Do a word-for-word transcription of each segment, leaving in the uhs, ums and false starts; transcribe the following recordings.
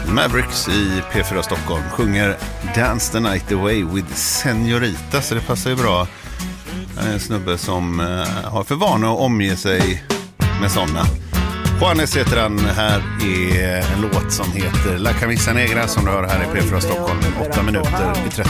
Mavericks i P fyra Stockholm sjunger Dance the Night Away with Senorita, så det passar ju bra. Han är en snubbe som uh, har för vana att omge sig med sådana. Juanes heter han. Här är en låt som heter La Camisa Negra som du hör här i P fyra Stockholm. åtta minuter i trettio.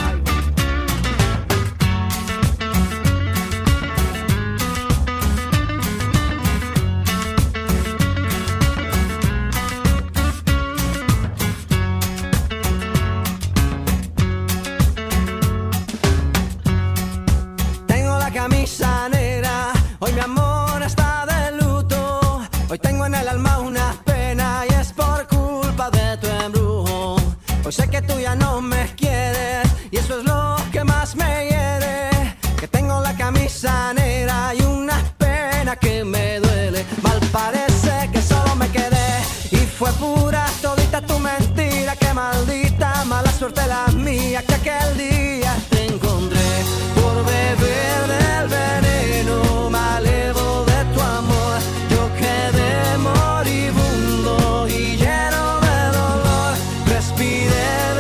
Hoy sé que tú ya no me quieres y eso es lo que más me hiere. Que tengo la camisa negra y una pena que me duele. Mal parece que solo me quedé y fue pura todita tu mentira. Que maldita mala suerte la mía que aquel día te encontré por beber del veneno malevo de tu amor. Yo quedé moribundo y lleno de dolor. Respiré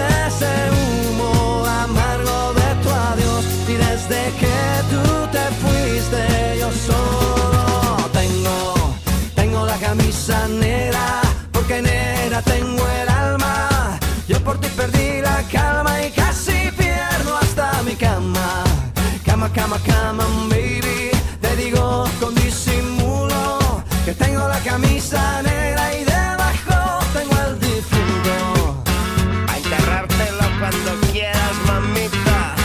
desde que tú te fuiste, yo solo tengo, tengo la camisa negra, porque negra tengo el alma. Yo por ti perdí la calma y casi pierdo hasta mi cama. Cama, cama, cama, baby, te digo con disimulo que tengo la camisa negra y debajo tengo el difunto. A enterrártelo cuando quieras, mamita.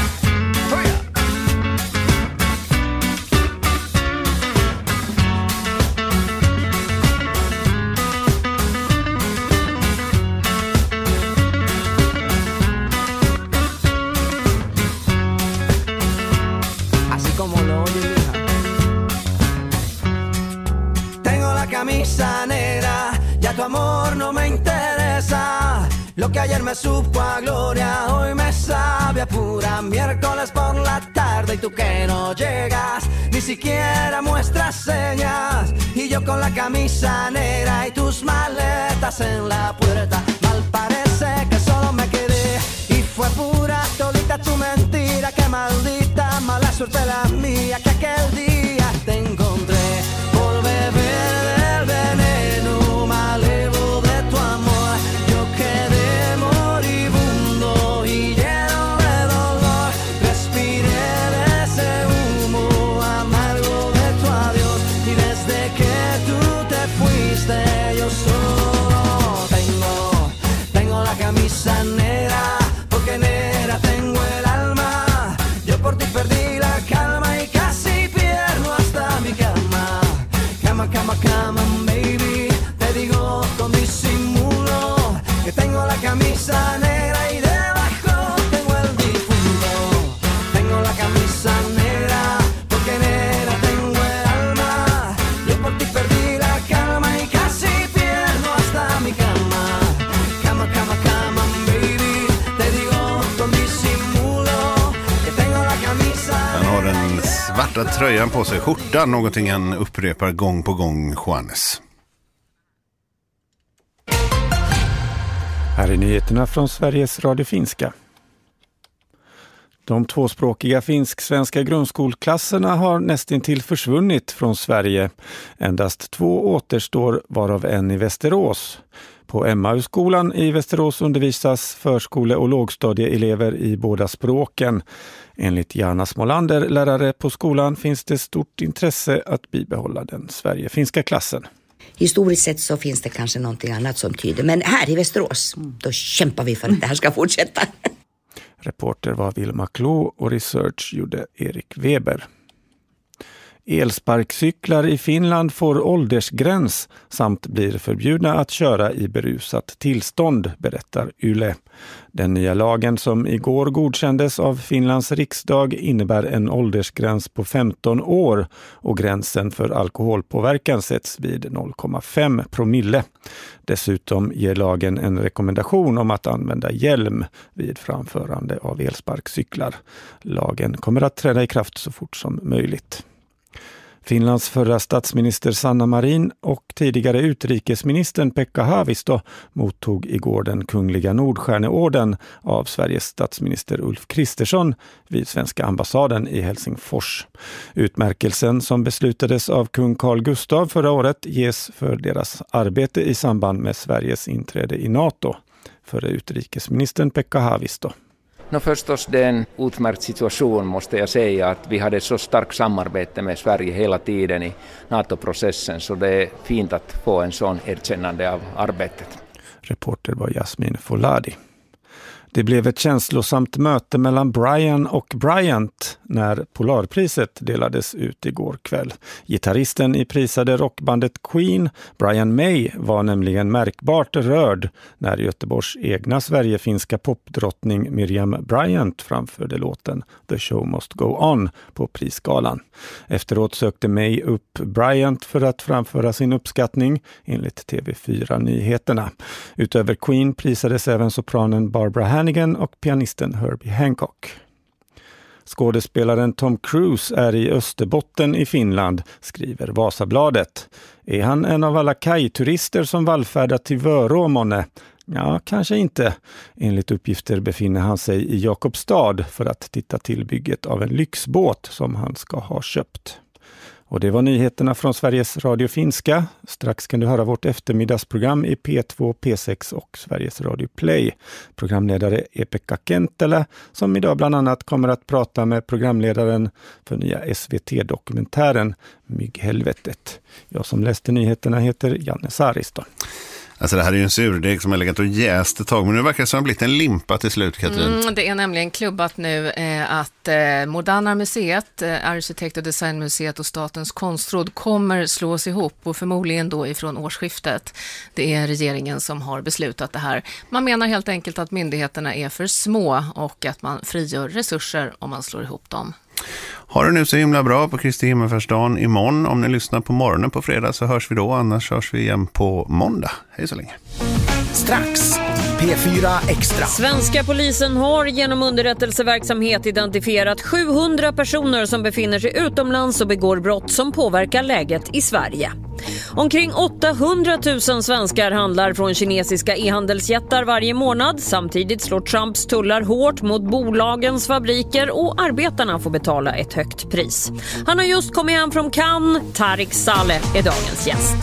Camisa negra, ya tu amor no me interesa. Lo que ayer me supo a gloria, hoy me sabe a pura miércoles por la tarde. Y tú que no llegas, ni siquiera muestras señas. Y yo con la camisa negra y tus maletas en la puerta. Mal parece que solo me quedé y fue pura todita tu mentira. Que maldita mala suerte la mía que aquel día te encontré por beber del veneno malevo de tu amor. Yo quedé moribundo y lleno de dolor. Respiré de ese humo amargo de tu adiós. Y desde que tú te fuiste yo solo tengo, tengo la camisa negra, porque negra tengo el alma. Yo por ti perdí la calma y casi pierdo hasta mi cama. Cama, cama, cama, baby, te digo con disimulo que tengo la camisa negra y debajo tengo el difunto. Tengo la camisa negra, porque negra tengo el alma. Yo por ti perdí la calma y casi pierdo hasta mi cama. Cama, cama, cama, baby, te digo con disimulo que tengo la camisa negra. Han har den svarta tröjan på sig, skjortan, någonting han upprepar gång på gång, Juanes. Här är nyheterna från Sveriges Radio Finska. De tvåspråkiga finsk-svenska grundskolklasserna har nästintill försvunnit från Sverige. Endast två återstår, varav en i Västerås. På Emmausskolan i Västerås undervisas förskole- och lågstadieelever i båda språken. Enligt Jana Smolander, lärare på skolan, finns det stort intresse att bibehålla den Sverige-finska klassen. Historiskt sett så finns det kanske någonting annat som tyder. Men här i Västerås, då kämpar vi för att det här ska fortsätta. Reporter var Vilma Klo och research gjorde Erik Weber. Elsparkcyklar i Finland får åldersgräns samt blir förbjudna att köra i berusat tillstånd, berättar Yle. Den nya lagen som igår godkändes av Finlands riksdag innebär en åldersgräns på femton år och gränsen för alkoholpåverkan sätts vid noll komma fem promille. Dessutom ger lagen en rekommendation om att använda hjälm vid framförande av elsparkcyklar. Lagen kommer att träda i kraft så fort som möjligt. Finlands förra statsminister Sanna Marin och tidigare utrikesministern Pekka Haavisto mottog igår den kungliga Nordstjärneorden av Sveriges statsminister Ulf Kristersson vid svenska ambassaden i Helsingfors. Utmärkelsen som beslutades av kung Carl Gustaf förra året ges för deras arbete i samband med Sveriges inträde i NATO, för utrikesministern Pekka Haavisto. No, förstås det är en utmärkt situation, måste jag säga, att vi hade så starkt samarbete med Sverige hela tiden i NATO-processen, så det är fint att få en sån erkännande av arbetet. Reporter var Jasmin Foladi. Det blev ett känslosamt möte mellan Brian och Bryant när Polarpriset delades ut igår kväll. Gitarristen i prisade rockbandet Queen, Brian May, var nämligen märkbart rörd när Göteborgs egna Sverigefinska popdrottning Miriam Bryant framförde låten The Show Must Go On på prisgalan. Efteråt sökte May upp Bryant för att framföra sin uppskattning, enligt T V fyra-nyheterna. Utöver Queen prisades även sopranen Barbara Hannigan och pianisten Herbie Hancock. Skådespelaren Tom Cruise är i Österbotten i Finland, skriver Vasabladet. Är han en av alla kajturister som vallfärdat till Vörå, månne? Ja, kanske inte. Enligt uppgifter befinner han sig i Jakobstad för att titta till bygget av en lyxbåt som han ska ha köpt. Och det var nyheterna från Sveriges Radio Finska. Strax kan du höra vårt eftermiddagsprogram i P två, P sex och Sveriges Radio Play. Programledare är Pekka Kenttälä, som idag bland annat kommer att prata med programledaren för nya S V T-dokumentären Mygghelvetet. Jag som läste nyheterna heter Janne Saaristo. Alltså det här är ju en surdeg som har legat och jäst ett tag, men nu verkar det som ha blivit en limpa till slut, Katrin. Mm, det är nämligen klubbat nu eh, att eh, Moderna museet, eh, Arkitekt- och designmuseet och Statens konstråd kommer slås ihop, och förmodligen då ifrån årsskiftet. Det är regeringen som har beslutat det här. Man menar helt enkelt att myndigheterna är för små och att man frigör resurser om man slår ihop dem. Har du nu så himla bra på Kristi himmelfärdsdagen imorgon. Om ni lyssnar på morgonen på fredag så hörs vi då, annars hörs vi igen på måndag. Hej så länge. Strax P fyra Extra. Svenska polisen har genom underrättelseverksamhet identifierat sjuhundra personer som befinner sig utomlands och begår brott som påverkar läget i Sverige. Omkring åttahundratusen svenskar handlar från kinesiska e-handelsjättar varje månad. Samtidigt slår Trumps tullar hårt mot bolagens fabriker och arbetarna får betala ett högt pris. Han har just kommit hem från Cannes. Tarik Saleh är dagens gäst.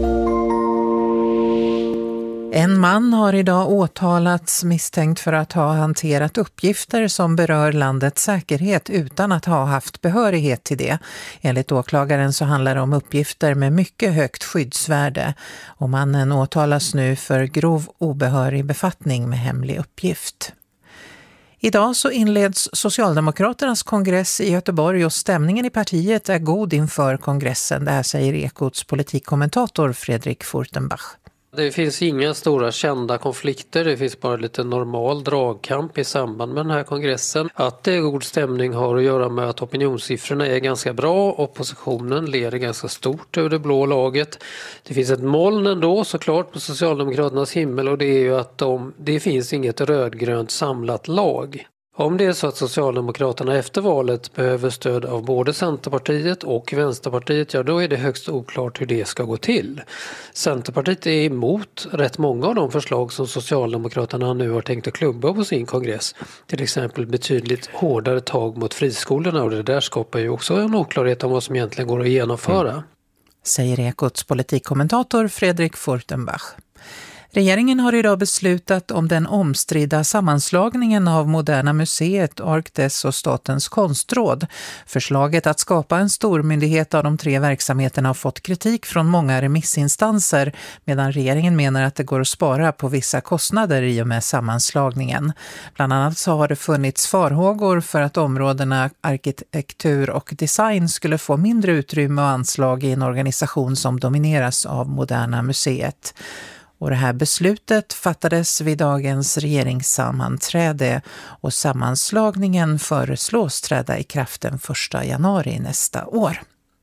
En man har idag åtalats misstänkt för att ha hanterat uppgifter som berör landets säkerhet utan att ha haft behörighet till det. Enligt åklagaren så handlar det om uppgifter med mycket högt skyddsvärde, och mannen åtalas nu för grov obehörig befattning med hemlig uppgift. Idag så inleds Socialdemokraternas kongress i Göteborg, och stämningen i partiet är god inför kongressen. Det här säger Ekots politikkommentator Fredrik Furtenbach. Det finns inga stora kända konflikter, det finns bara lite normal dragkamp i samband med den här kongressen. Att det är god stämning har att göra med att opinionssiffrorna är ganska bra, oppositionen leder ganska stort över det blå laget. Det finns ett moln ändå såklart på Socialdemokraternas himmel, och det är ju att de, det finns inget rödgrönt samlat lag. Om det är så att Socialdemokraterna efter valet behöver stöd av både Centerpartiet och Vänsterpartiet, ja då är det högst oklart hur det ska gå till. Centerpartiet är emot rätt många av de förslag som Socialdemokraterna nu har tänkt att klubba på sin kongress. Till exempel betydligt hårdare tag mot friskolorna, och det där skapar ju också en oklarhet om vad som egentligen går att genomföra. Mm. Säger Ekots politikkommentator Fredrik Furtenbach. Regeringen har idag beslutat om den omstridda sammanslagningen av Moderna museet, Arctes och Statens konstråd. Förslaget att skapa en stormyndighet av de tre verksamheterna har fått kritik från många remissinstanser, medan regeringen menar att det går att spara på vissa kostnader i och med sammanslagningen. Bland annat så har det funnits farhågor för att områdena arkitektur och design skulle få mindre utrymme och anslag i en organisation som domineras av Moderna museet. Och det här beslutet fattades vid dagens regeringssammanträde, och sammanslagningen föreslås träda i kraft den första januari nästa år.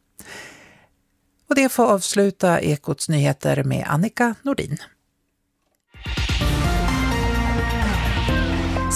Och det får avsluta Ekots nyheter med Annika Nordin.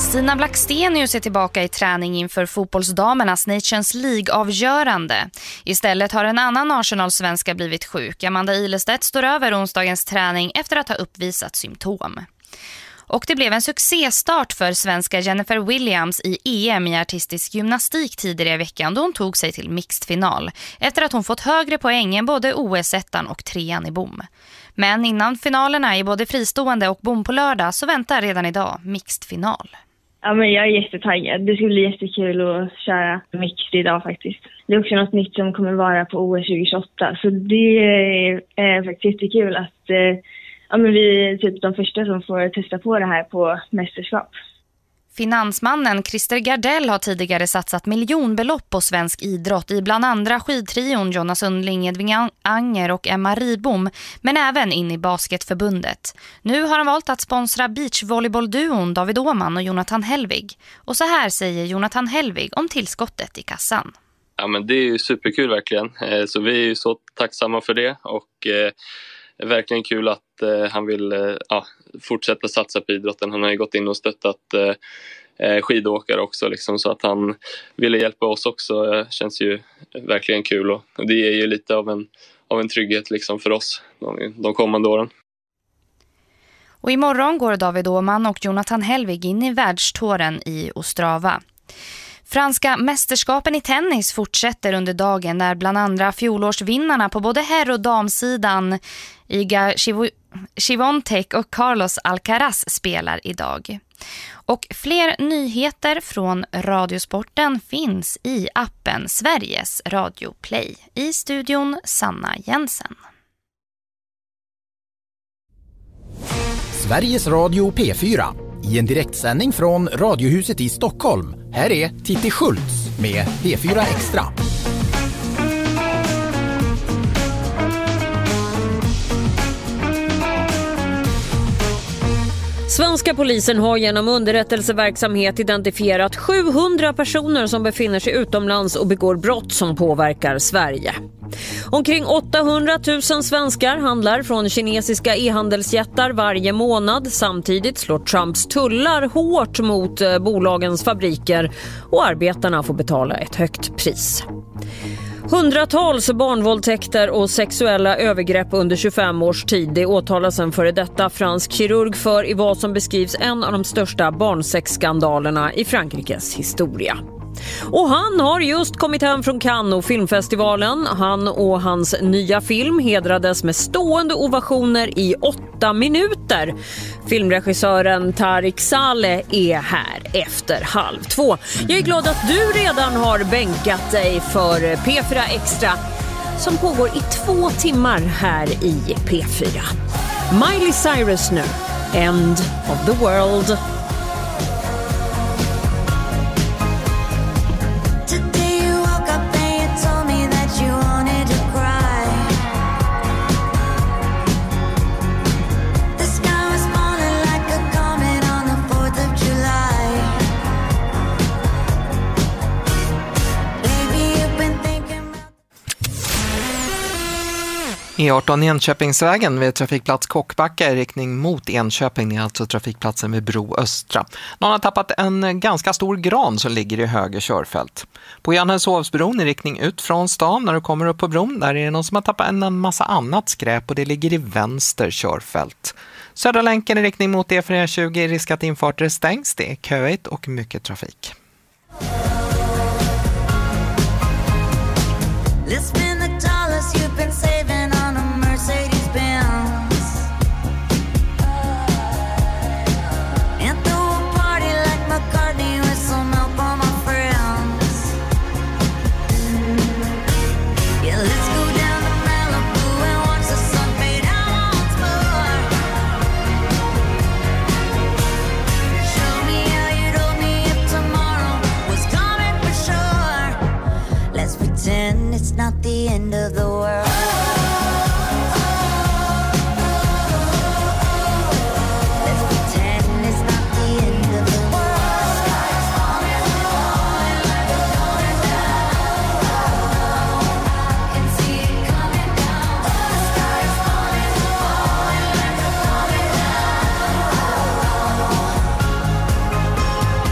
Stina Blackstenius är tillbaka i träning inför fotbollsdamernas Nations League-avgörande. Istället har en annan Arsenal-svenska blivit sjuk. Amanda Ilestedt står över onsdagens träning efter att ha uppvisat symptom. Och det blev en succéstart för svenska Jennifer Williams i E M i artistisk gymnastik tidigare i veckan då hon tog sig till mixed-final efter att hon fått högre poäng än både O S-ettan och trean i bom. Men innan finalerna i både fristående och bom på lördag så väntar redan idag mixed-final. Ja, men jag är jättetaggad. Det ska bli jättekul att köra mixed idag faktiskt. Det är också något nytt som kommer vara på O S tjugo tjugoåtta. Så det är, är faktiskt jättekul att eh, ja, men vi är typ de första som får testa på det här på mästerskap. Finansmannen Christer Gardell har tidigare satsat miljonbelopp på svensk idrott i bland andra skidtrion Jonas Sundling, Edvin Anger och Emma Ribom, men även in i basketförbundet. Nu har han valt att sponsra beachvolleybollduon David Åhman och Jonathan Helvig. Och så här säger Jonathan Helvig om tillskottet i kassan. Ja, men det är ju superkul verkligen, så vi är ju så tacksamma för det och eh, verkligen kul att eh, han vill eh, ja, fortsätta satsa på idrotten. Han har ju gått in och stöttat eh, skidåkare också liksom, så att han ville hjälpa oss också. Det känns ju verkligen kul och det är ju lite av en, av en trygghet liksom för oss de, de kommande åren. Och imorgon går David Åhman och Jonathan Helvig in i världstouren i Ostrava. Franska mästerskapen i tennis fortsätter under dagen där bland andra fjolårsvinnarna på både herr- och damsidan Iga Swiatek och Carlos Alcaraz spelar idag. Och fler nyheter från Radiosporten finns i appen Sveriges Radio Play. I studion Sanna Jensen. Sveriges Radio P fyra. I en direktsändning från Radiohuset i Stockholm. Här är Titti Schultz med P fyra Extra. Svenska polisen har genom underrättelseverksamhet identifierat sjuhundra personer som befinner sig utomlands och begår brott som påverkar Sverige. Omkring åttahundratusen svenskar handlar från kinesiska e-handelsjättar varje månad. Samtidigt slår Trumps tullar hårt mot bolagens fabriker och arbetarna får betala ett högt pris. Hundratals barnvåldtäkter och sexuella övergrepp under tjugofem års tid. Det åtalas en före detta fransk kirurg för i vad som beskrivs en av de största barnsexskandalerna i Frankrikes historia. Och han har just kommit hem från Cannes och filmfestivalen. Han och hans nya film hedrades med stående ovationer i åtta minuter. Filmregissören Tarik Saleh är här efter halv två. Jag är glad att du redan har bänkat dig för P fyra Extra som pågår i två timmar här i P fyra. Miley Cyrus nu, End of the World. E arton Enköpingsvägen vid trafikplats Kockbacka i riktning mot Enköping är alltså trafikplatsen vid Bro Östra. Någon har tappat en ganska stor gran som ligger i höger körfält. På Johanneshovsbron i riktning ut från stan när du kommer upp på bron, där är det någon som har tappat en massa annat skräp och det ligger i vänster körfält. Södra länken i riktning mot E fyra tjugo är risk att infarter stängs. Det är köigt och mycket trafik. It's not the end of the world. Let's pretend it's not the end of the world. Sky's falling, falling like it's going down. I can see it coming down. The sky's falling, falling like it's going down.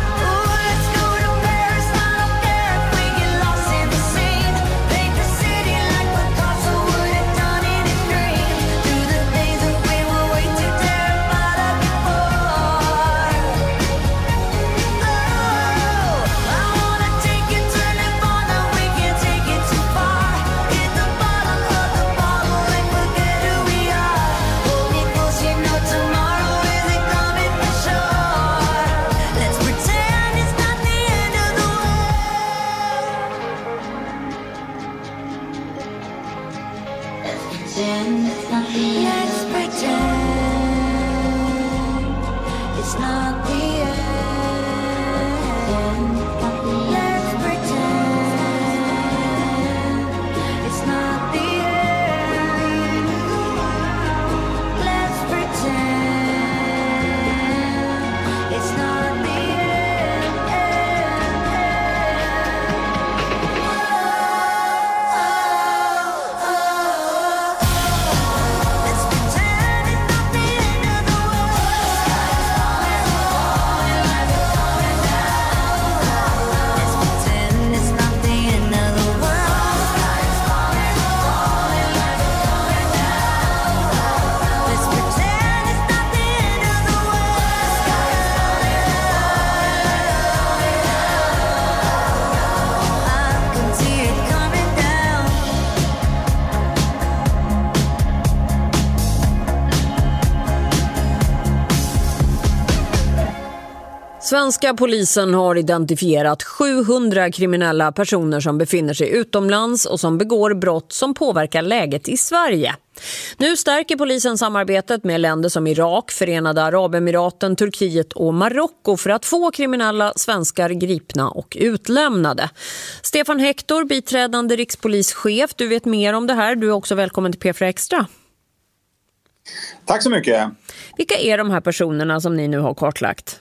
Svenska polisen har identifierat sjuhundra kriminella personer som befinner sig utomlands och som begår brott som påverkar läget i Sverige. Nu stärker polisen samarbetet med länder som Irak, Förenade Arabemiraten, Turkiet och Marocko för att få kriminella svenskar gripna och utlämnade. Stefan Hector, biträdande rikspolischef, du vet mer om det här. Du är också välkommen till P fyra Extra. Tack så mycket. Vilka är de här personerna som ni nu har kartlagt?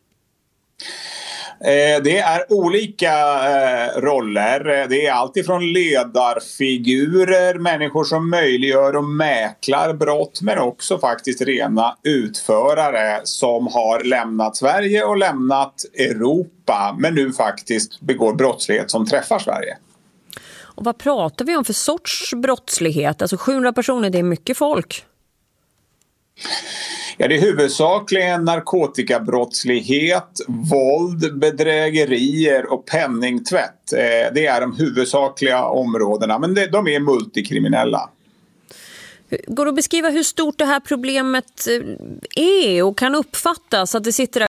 Det är olika roller. Det är allt ifrån ledarfigurer, människor som möjliggör och mäklar brott, men också faktiskt rena utförare som har lämnat Sverige och lämnat Europa, men nu faktiskt begår brottslighet som träffar Sverige. Och vad pratar vi om för sorts brottslighet? Alltså sjuhundra personer, det är mycket folk. Ja, det är huvudsakligen narkotikabrottslighet, våld, bedrägerier och penningtvätt. Det är de huvudsakliga områdena, men de är multikriminella. Går det att beskriva hur stort det här problemet är och kan uppfattas? Att det sitter